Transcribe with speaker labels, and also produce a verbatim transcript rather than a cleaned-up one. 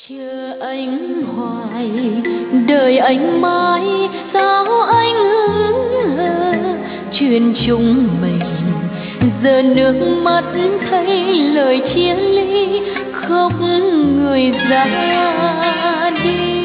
Speaker 1: Chờ anh hoài đời anh mãi, sao anh hững hờ chuyện chúng mình, giờ nước mắt thấy lời chia ly khóc người ra đi.